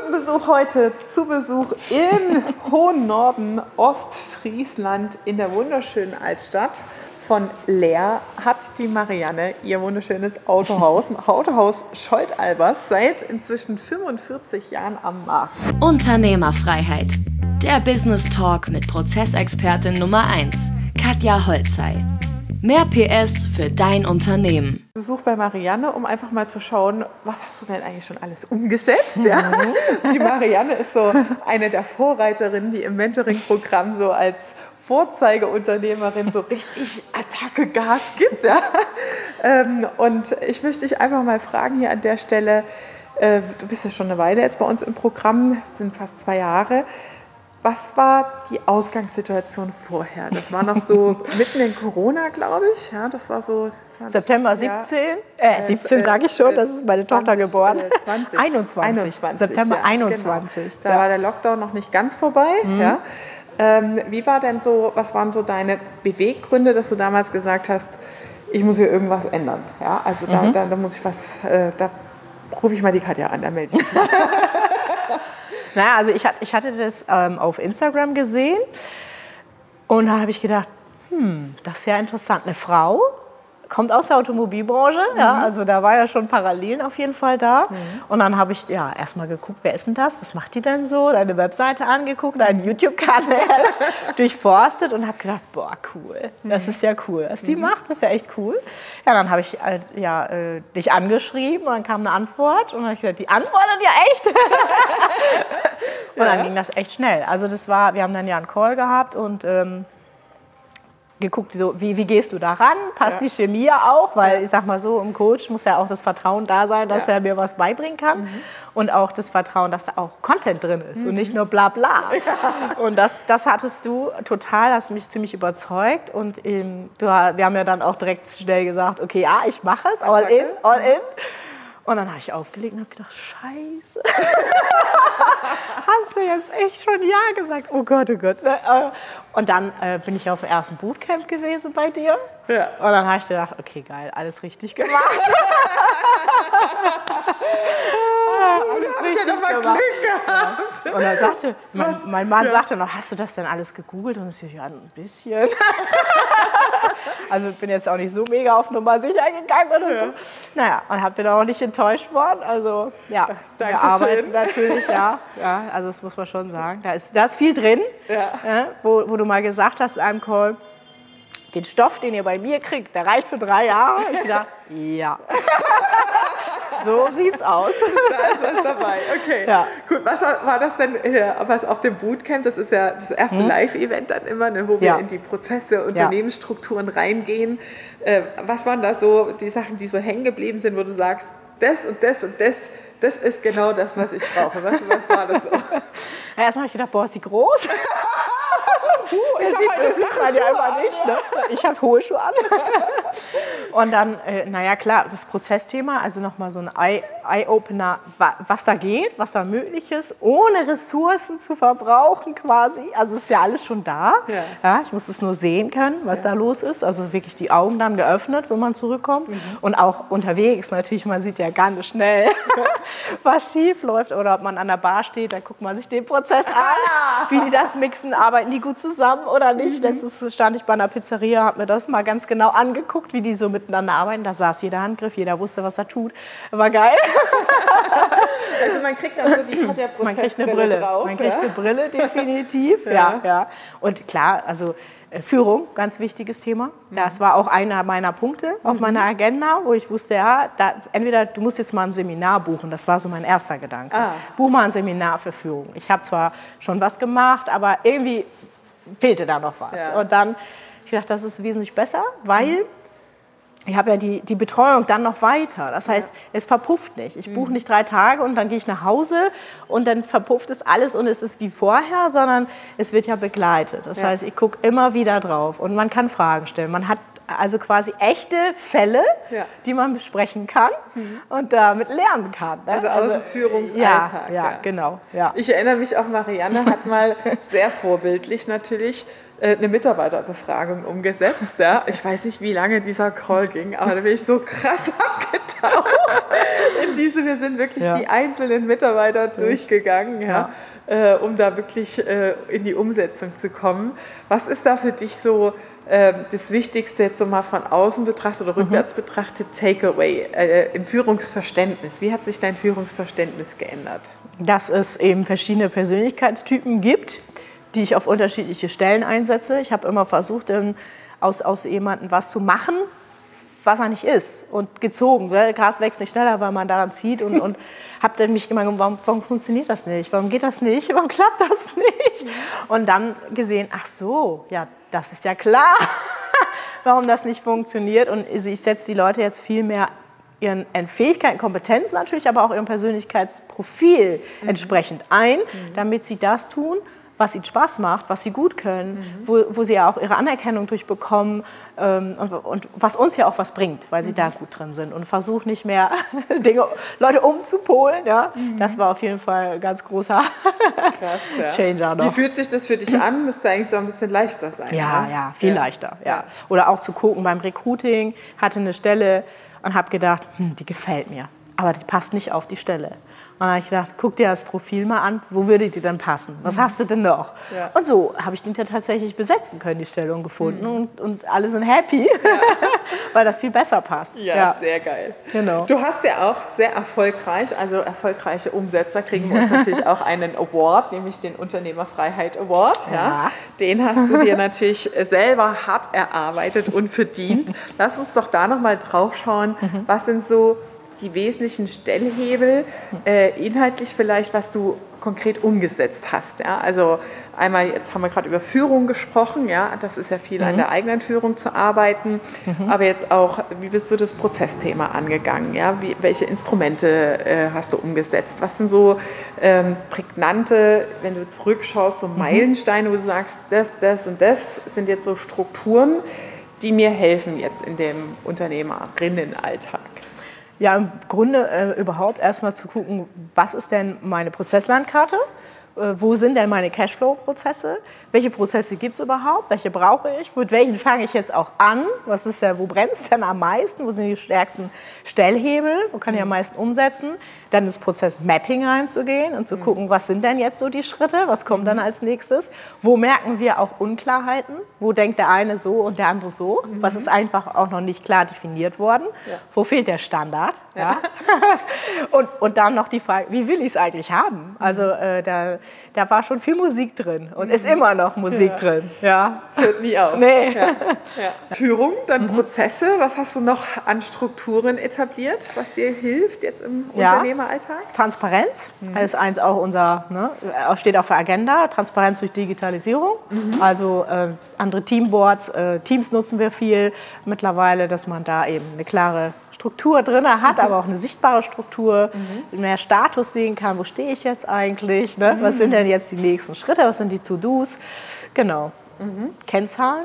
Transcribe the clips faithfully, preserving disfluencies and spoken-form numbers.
Kundenbesuch heute zu Besuch im hohen Norden Ostfriesland in der wunderschönen Altstadt. Von Leer hat die Marianne ihr wunderschönes Autohaus, Autohaus Scholtalbers, seit inzwischen fünfundvierzig Jahren am Markt. Unternehmerfreiheit. Der Business Talk mit Prozessexpertin Nummer eins, Katja Holzei. Mehr P S für dein Unternehmen. Besuch bei Marianne, um einfach mal zu schauen, was hast du denn eigentlich schon alles umgesetzt? Ja? Die Marianne ist so eine der Vorreiterinnen, die im Mentoring-Programm so als Vorzeigeunternehmerin so richtig Attacke Gas gibt. Ja? Und ich möchte dich einfach mal fragen hier an der Stelle, du bist ja schon eine Weile jetzt bei uns im Programm, das sind fast zwei Jahre. Was war die Ausgangssituation vorher? Das war noch so mitten in Corona, glaube ich. Ja, das war so zwanzig, September siebzehn. Ja, äh, siebzehn sage ich schon, das ist meine zwanzig, Tochter geboren. Äh, zwanzig, einundzwanzig. einundzwanzig. September ja, einundzwanzig. Genau. Da ja. war der Lockdown noch nicht ganz vorbei. Mhm. Ja. Ähm, wie war denn so, was waren so deine Beweggründe, dass du damals gesagt hast, ich muss hier irgendwas ändern? Ja, also da, mhm. da, da muss ich was, äh, da rufe ich mal die Katja an, da melde ich mich mal. Naja, also ich, ich hatte das ähm, auf Instagram gesehen und da habe ich gedacht, hm, das ist ja interessant. Eine Frau kommt aus der Automobilbranche, mhm. ja, also da war ja schon Parallelen auf jeden Fall da. Mhm. Und dann habe ich ja erstmal geguckt, wer ist denn das, was macht die denn so, deine Webseite angeguckt, deinen YouTube-Kanal durchforstet und habe gedacht, boah, cool, das ist ja cool, was die mhm. macht, das ist ja echt cool. Ja, dann habe ich äh, ja, äh, dich angeschrieben und dann kam eine Antwort und dann habe ich gedacht, die antwortet ja echt. Und dann ja. ging das echt schnell. Also das war, wir haben dann ja einen Call gehabt und ähm, geguckt, so, wie, wie gehst du da ran? Passt ja. die Chemie auch? Weil ja. ich sag mal so, im Coach muss ja auch das Vertrauen da sein, dass ja. er mir was beibringen kann. Mhm. Und auch das Vertrauen, dass da auch Content drin ist mhm. und nicht nur bla bla. Ja. Und das, das hattest du total, hast mich ziemlich überzeugt. Und ähm, du, wir haben ja dann auch direkt schnell gesagt, okay, ja, ich mache es, all in, all in. Und dann habe ich aufgelegt und habe gedacht, scheiße. Hast du jetzt echt schon Ja gesagt? Oh Gott, oh Gott. Und dann äh, bin ich auf dem ersten Bootcamp gewesen bei dir. Ja. Und dann habe ich gedacht, okay, geil, alles richtig gemacht. alles richtig gemacht. Ja, Glück gehabt. Ja. Und dann sagte, mein, mein Mann ja. sagte noch, hast du das denn alles gegoogelt? Und ich so, ja, ein bisschen. Also ich bin jetzt auch nicht so mega auf Nummer sicher gegangen oder ja. so. Naja, und hab bin auch nicht enttäuscht worden. Also ja, Dankeschön. Wir arbeiten natürlich, ja, ja. Also das muss man schon sagen. Da ist, da ist viel drin, ja. Ja, wo, wo du mal gesagt hast in einem Call, den Stoff, den ihr bei mir kriegt, der reicht für drei Jahre. Ich dachte, ja. So sieht's aus. Da ist was dabei, okay. Ja. Gut, was war das denn, was auf dem Bootcamp, das ist ja das erste hm. Live-Event dann immer, ne, wo wir ja. in die Prozesse, Unternehmensstrukturen reingehen. Äh, was waren da so die Sachen, die so hängen geblieben sind, wo du sagst, das und das und das, das ist genau das, was ich brauche. Was, was war das so? Ja, erstmal habe ich gedacht, boah, ist die groß? Uh, ich habe heute flache Schuhe ja immer nicht, ne? Ich habe hohe Schuhe an. Und dann, äh, naja klar, das Prozessthema, also nochmal so ein Eye-Opener, was da geht, was da möglich ist, ohne Ressourcen zu verbrauchen quasi. Also ist ja alles schon da. Ja. Ja, ich muss es nur sehen können, was ja. da los ist. Also wirklich die Augen dann geöffnet, wenn man zurückkommt. Mhm. Und auch unterwegs natürlich, man sieht ja ganz schnell, was schief läuft. Oder ob man an der Bar steht, dann guckt man sich den Prozess an, ah. wie die das mixen, arbeiten die gut zusammen oder nicht. Mhm. Letztens stand ich bei einer Pizzeria, habe mir das mal ganz genau angeguckt, wie die so miteinander arbeiten. Da saß jeder Handgriff, jeder wusste, was er tut. War geil. Also man kriegt dann so die Katja-Prozessbrille Man kriegt eine Brille drauf. Man kriegt ja? eine Brille, definitiv. ja. Ja, ja. Und klar, also äh, Führung, ganz wichtiges Thema. Das war auch einer meiner Punkte auf mhm. meiner Agenda, wo ich wusste, ja, da, entweder du musst jetzt mal ein Seminar buchen. Das war so mein erster Gedanke. Ah. Buch mal ein Seminar für Führung. Ich habe zwar schon was gemacht, aber irgendwie fehlte da noch was. Ja. Und dann ich dachte, das ist wesentlich besser, weil mhm. ich habe ja die, die Betreuung dann noch weiter. Das heißt, ja. es verpufft nicht. Ich buche nicht drei Tage und dann gehe ich nach Hause und dann verpufft es alles und es ist wie vorher, sondern es wird ja begleitet. Das ja. heißt, ich gucke immer wieder drauf und man kann Fragen stellen. Man hat also quasi echte Fälle, ja. die man besprechen kann mhm. und damit lernen kann. Ne? Also aus also, dem Führungsalltag. Ja, ja, ja. genau. Ja. Ich erinnere mich auch, Marianne hat mal sehr vorbildlich natürlich eine Mitarbeiterbefragung umgesetzt. Ja. Ich weiß nicht, wie lange dieser Call ging, aber da bin ich so krass abgetaucht. in diese, wir sind wirklich Ja. die einzelnen Mitarbeiter durchgegangen, ja, ja. Äh, um da wirklich äh, in die Umsetzung zu kommen. Was ist da für dich so äh, das Wichtigste, jetzt so mal von außen betrachtet oder rückwärts mhm. betrachtet, Takeaway äh, im Führungsverständnis? Wie hat sich dein Führungsverständnis geändert? Dass es eben verschiedene Persönlichkeitstypen gibt, die ich auf unterschiedliche Stellen einsetze. Ich habe immer versucht, aus, aus jemandem was zu machen, was er nicht ist. Und gezogen. Gras wächst nicht schneller, weil man daran zieht. Und, und habe dann mich immer gefragt, warum, warum funktioniert das nicht? Warum geht das nicht? Warum klappt das nicht? Und dann gesehen, ach so, ja, das ist ja klar, warum das nicht funktioniert. Und ich setze die Leute jetzt viel mehr ihren Fähigkeiten, Kompetenzen natürlich, aber auch ihrem Persönlichkeitsprofil mhm. entsprechend ein, mhm. damit sie das tun, was ihnen Spaß macht, was sie gut können, mhm. wo, wo sie ja auch ihre Anerkennung durchbekommen ähm, und, und was uns ja auch was bringt, weil sie mhm. da gut drin sind. Und versuch nicht mehr Dinge, Leute umzupolen. Ja? Mhm. Das war auf jeden Fall ein ganz großer Krass, ja. Changer noch. Wie fühlt sich das für dich an? Müsste eigentlich so ein bisschen leichter sein. Ja, oder? ja, viel ja. leichter. Ja. Oder auch zu gucken beim Recruiting, hatte eine Stelle und habe gedacht, hm, die gefällt mir, aber die passt nicht auf die Stelle. Und dann habe ich gedacht, guck dir das Profil mal an, wo würde die denn passen? Was hast du denn noch? Ja. Und so habe ich den dann tatsächlich besetzen können, die Stellung gefunden. Mhm. Und, und alle sind happy, ja. weil das viel besser passt. Ja, ja, sehr geil. Genau. Du hast ja auch sehr erfolgreich, also erfolgreiche Umsetzer, kriegen wir uns natürlich auch einen Award, nämlich den Unternehmerfreiheit Award. Ja. Ja. Den hast du dir natürlich selber hart erarbeitet und verdient. Lass uns doch da nochmal drauf schauen, mhm. was sind so die wesentlichen Stellhebel, äh, inhaltlich vielleicht, was du konkret umgesetzt hast. Ja? Also einmal, jetzt haben wir gerade über Führung gesprochen, ja? Das ist ja viel mhm. an der eigenen Führung zu arbeiten, mhm. aber jetzt auch, wie bist du das Prozessthema angegangen? Ja? Wie, welche Instrumente äh, hast du umgesetzt? Was sind so ähm, prägnante, wenn du zurückschaust, so Meilensteine, wo du sagst, das, das und das sind jetzt so Strukturen, die mir helfen jetzt in dem Unternehmerinnenalltag? Ja, im Grunde äh, überhaupt erstmal zu gucken, was ist denn meine Prozesslandkarte? Äh, wo sind denn meine Cashflow-Prozesse? Welche Prozesse gibt es überhaupt? Welche brauche ich? Mit welchen fange ich jetzt auch an? Was ist ja, wo brennt es denn am meisten? Wo sind die stärksten Stellhebel? Wo kann ich am meisten umsetzen? Dann das Prozess-Mapping reinzugehen und zu gucken, was sind denn jetzt so die Schritte? Was kommt dann als nächstes? Wo merken wir auch Unklarheiten? Wo denkt der eine so und der andere so? Mhm. Was ist einfach auch noch nicht klar definiert worden? Ja. Wo fehlt der Standard? Ja. Ja. und, und dann noch die Frage, wie will ich es eigentlich haben? Also äh, da, da war schon viel Musik drin und mhm. ist immer noch Musik ja. drin. Ja. Das hört nie auf. Nee. Ja. Ja. Führung, dann mhm. Prozesse. Was hast du noch an Strukturen etabliert, was dir hilft jetzt im ja. Unternehmeralltag? Transparenz, mhm. das ist eins auch unser, ne, steht auf der Agenda, Transparenz durch Digitalisierung. Mhm. Also äh, andere Teamboards, äh, Teams nutzen wir viel mittlerweile, dass man da eben eine klare Struktur drin hat, aber auch eine sichtbare Struktur, mhm. mehr Status sehen kann, wo stehe ich jetzt eigentlich, ne? Mhm. Was sind denn jetzt die nächsten Schritte, was sind die To-Dos, genau. Mhm. Kennzahlen.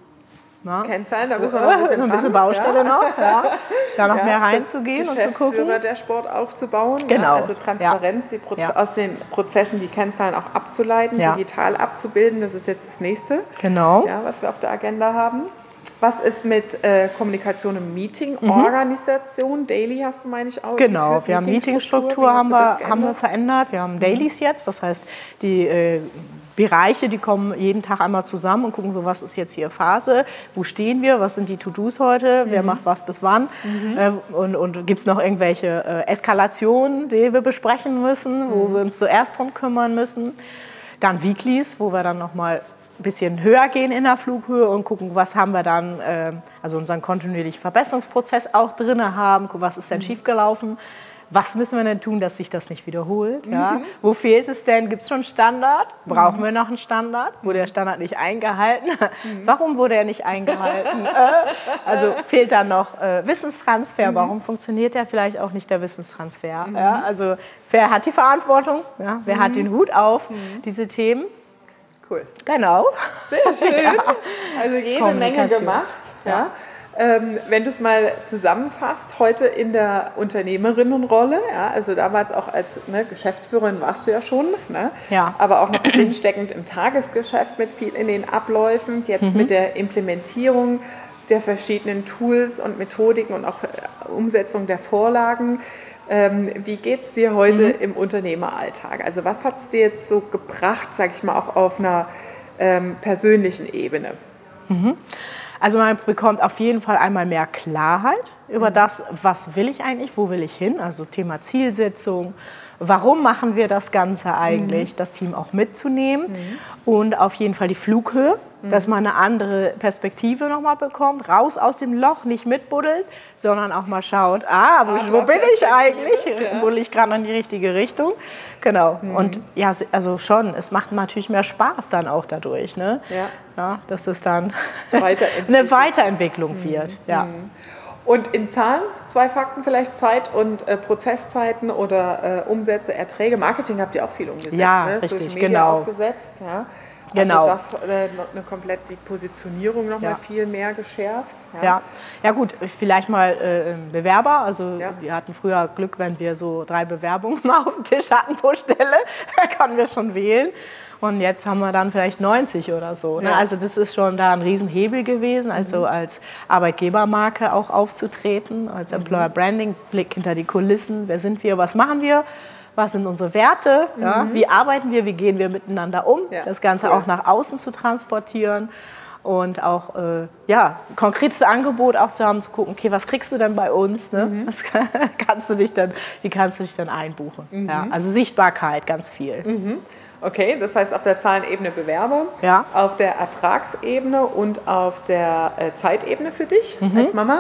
Na? Kennzahlen, da müssen wir noch ein bisschen, ein bisschen Baustelle ja. noch, ja. da noch ja, mehr reinzugehen und zu gucken. Geschäftsführer der Sport aufzubauen, genau. ja, also Transparenz, ja. die Proze- ja. aus den Prozessen die Kennzahlen auch abzuleiten, ja. digital abzubilden, das ist jetzt das Nächste, genau. ja, was wir auf der Agenda haben. Was ist mit äh, Kommunikation im Meeting, mhm. Organisation, Daily hast du, meine ich, auch Genau, geführt, wir haben Meetingstruktur haben wir, haben wir verändert, wir haben Dailies jetzt, das heißt, die äh, Bereiche, die kommen jeden Tag einmal zusammen und gucken so, was ist jetzt hier Phase, wo stehen wir, was sind die To-Dos heute, mhm. wer macht was bis wann mhm. äh, und, und gibt es noch irgendwelche äh, Eskalationen, die wir besprechen müssen, wo mhm. wir uns zuerst drum kümmern müssen. Dann Weeklies, wo wir dann nochmal ein bisschen höher gehen in der Flughöhe und gucken, was haben wir dann, äh, also unseren kontinuierlichen Verbesserungsprozess auch drin haben, was ist denn mhm. schiefgelaufen, was müssen wir denn tun, dass sich das nicht wiederholt, ja? Mhm. Wo fehlt es denn, gibt es schon einen Standard, brauchen mhm. wir noch einen Standard, wurde der Standard nicht eingehalten, mhm. warum wurde er nicht eingehalten, also fehlt da noch äh, Wissenstransfer, mhm. warum funktioniert der vielleicht auch nicht der Wissenstransfer, mhm. ja? Also wer hat die Verantwortung, ja? wer mhm. hat den Hut auf, mhm. diese Themen. Cool. Genau. Sehr schön. Ja. Also jede Menge gemacht. Ja. Ja. Ähm, wenn du es mal zusammenfasst, heute in der Unternehmerinnenrolle, ja, also damals auch als ne, Geschäftsführerin warst du ja schon, ne, ja. aber auch noch drinsteckend im Tagesgeschäft mit viel in den Abläufen, jetzt mhm. mit der Implementierung der verschiedenen Tools und Methodiken und auch Umsetzung der Vorlagen. Ähm, wie geht es dir heute Mhm. im Unternehmeralltag? Also was hat es dir jetzt so gebracht, sag ich mal, auch auf einer ähm, persönlichen Ebene? Also man bekommt auf jeden Fall einmal mehr Klarheit über das, was will ich eigentlich, wo will ich hin, also Thema Zielsetzung, warum machen wir das Ganze eigentlich, mhm. das Team auch mitzunehmen mhm. und auf jeden Fall die Flughöhe, mhm. dass man eine andere Perspektive nochmal bekommt, raus aus dem Loch, nicht mitbuddelt, sondern auch mal schaut, ah, wo, Ach, wo bin ich eigentlich, ja. buddel ich gerade in die richtige Richtung, genau mhm. und ja, also schon, es macht natürlich mehr Spaß dann auch dadurch, ne? Ja. Ja, dass es dann eine Weiterentwicklung wird, mhm. ja. Und in Zahlen, zwei Fakten vielleicht, Zeit und äh, Prozesszeiten oder äh, Umsätze, Erträge. Marketing habt ihr auch viel umgesetzt, ja, ne? Richtig, Social Media genau. aufgesetzt. Ja? Genau. Also das äh, eine komplett die Positionierung noch ja. mal viel mehr geschärft. Ja, ja. ja gut, vielleicht mal äh, Bewerber. Also ja. wir hatten früher Glück, wenn wir so drei Bewerbungen mal auf dem Tisch hatten pro Stelle, da konnten wir schon wählen. Und jetzt haben wir dann vielleicht neunzig oder so. Ne? Ja. Also das ist schon da ein Riesenhebel gewesen, also mhm. als Arbeitgebermarke auch aufzutreten, als Employer Branding, Blick hinter die Kulissen. Wer sind wir, was machen wir? Was sind unsere Werte? Mhm. Ja? Wie arbeiten wir? Wie gehen wir miteinander um? Ja. Das Ganze cool. auch nach außen zu transportieren und auch äh, ja, konkretes Angebot auch zu haben, zu gucken, okay, was kriegst du denn bei uns? Ne? Mhm. Was kannst du dich dann, wie kannst du dich dann einbuchen? Mhm. Ja? Also Sichtbarkeit, ganz viel. Mhm. Okay, das heißt auf der Zahlenebene Bewerber, ja. auf der Ertragsebene und auf der äh, Zeitebene für dich mhm. als Mama?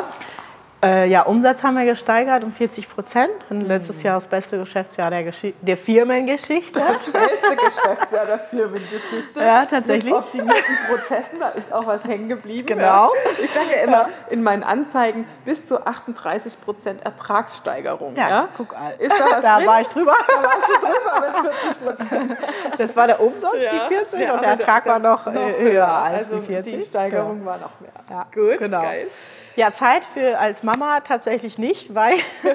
Äh, ja, Umsatz haben wir gesteigert um vierzig Prozent. Und letztes Jahr das beste Geschäftsjahr der, Geschi- der Firmengeschichte. Das beste Geschäftsjahr der Firmengeschichte. Ja, tatsächlich. Mit optimierten Prozessen, da ist auch was hängen geblieben. Genau. Ja. Ich sage ja immer ja. in meinen Anzeigen bis zu achtunddreißig Prozent Ertragssteigerung. Ja, ja? guck mal. Ist da was da drin? war ich drüber. Da warst du drüber mit vierzig Prozent. Das war der Umsatz, ja. die vierzig, ja, und der Ertrag der, der, war noch, noch höher, höher als also die vierzig. Die Steigerung genau. war noch mehr. Ja, gut, genau. geil. Ja, Zeit für als Mama tatsächlich nicht, weil,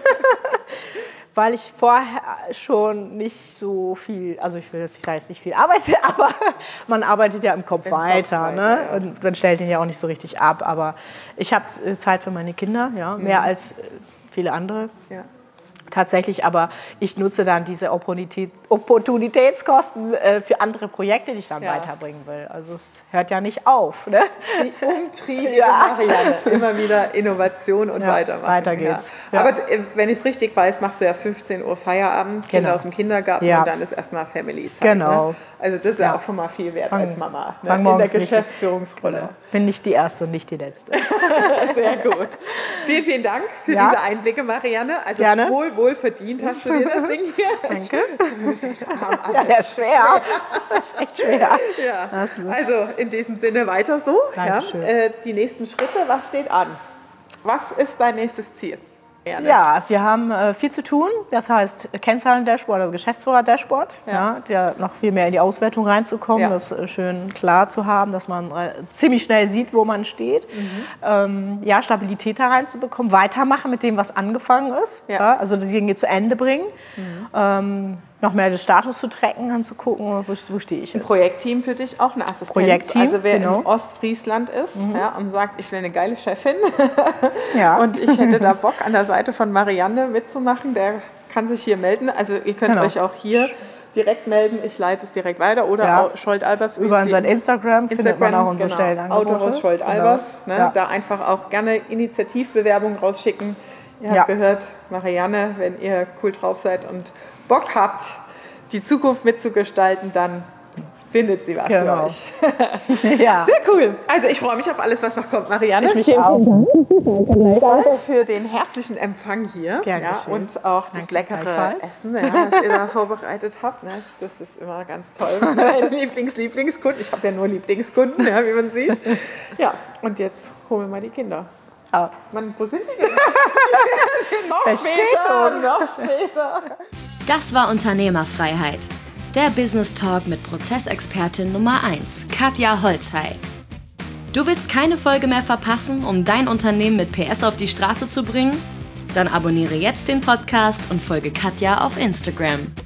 weil ich vorher schon nicht so viel, also ich will jetzt nicht sagen, dass ich nicht viel arbeite, aber man arbeitet ja im Kopf Im weiter, Kopf ne? weiter ja. und man stellt ihn ja auch nicht so richtig ab. Aber ich habe Zeit für meine Kinder, ja, mehr mhm. als viele andere. Ja. Tatsächlich, aber ich nutze dann diese Opportunität, Opportunitätskosten äh, für andere Projekte, die ich dann ja. weiterbringen will. Also es hört ja nicht auf. Ne? Die umtriebige ja. Marianne. Immer wieder Innovation und ja, weitermachen. Weiter geht's. Ja. Ja. Aber du, wenn ich es richtig weiß, machst du ja fünfzehn Uhr Feierabend, Kinder genau. aus dem Kindergarten ja. und dann ist erstmal Family-Zeit. Genau. Ne? Also das ist ja. ja auch schon mal viel wert fang, als Mama ne? in der Geschäftsführungsrolle. Genau. Bin nicht die Erste und nicht die Letzte. Sehr gut. Vielen, vielen Dank für ja. diese Einblicke, Marianne. Also Gerne. wohl, wohl verdient hast du dir das Ding hier. Danke. Ja, der ist schwer. Das ist echt schwer. Ja. Also in diesem Sinne weiter so. Ja. Äh, die nächsten Schritte, was steht an? Was ist dein nächstes Ziel? Gerne. Ja, wir haben äh, viel zu tun. Das heißt Kennzahlen-Dashboard, also Geschäftsführer-Dashboard. Ja. Ja, der noch viel mehr in die Auswertung reinzukommen, ja. das äh, schön klar zu haben, dass man äh, ziemlich schnell sieht, wo man steht. Mhm. Ähm, ja, Stabilität da reinzubekommen, weitermachen mit dem, was angefangen ist. Ja. Ja, also die Dinge zu Ende bringen. Mhm. Ähm, noch mehr den Status zu tracken und zu gucken, wo, wo stehe ich jetzt. Ein Projektteam für dich, auch eine Assistenz. Projektteam, also wer genau. in Ostfriesland ist mhm. ja, und sagt, ich will eine geile Chefin ja. und ich hätte da Bock, an der Seite von Marianne mitzumachen, der kann sich hier melden. Also ihr könnt genau. euch auch hier direkt melden, ich leite es direkt weiter. Oder ja. Scholt-Albers. Über unseren Instagram, Instagram findet man auch unsere genau. Stellenangebote. Autohaus Scholt-Albers. Genau. Ne? Ja. Da einfach auch gerne Initiativbewerbung rausschicken. Ihr habt ja. gehört, Marianne, wenn ihr cool drauf seid und Bock habt, die Zukunft mitzugestalten, dann findet sie was genau. für euch. Ja. Sehr cool. Also ich freue mich auf alles, was noch kommt, Marianne. Ich mich auch. Danke für den herzlichen Empfang hier Gern ja, und auch das Danke leckere Essen, ja, das ihr da vorbereitet habt. Das ist immer ganz toll. Meine Lieblings-Lieblingskunden. Ich habe ja nur Lieblingskunden, ja, wie man sieht. Ja, und jetzt holen wir mal die Kinder. Oh. Mann, wo sind die denn? Die sind noch später, noch später. Das war Unternehmerfreiheit. Der Business Talk mit Prozessexpertin Nummer eins, Katja Holzhey. Du willst keine Folge mehr verpassen, um dein Unternehmen mit P S auf die Straße zu bringen? Dann abonniere jetzt den Podcast und folge Katja auf Instagram.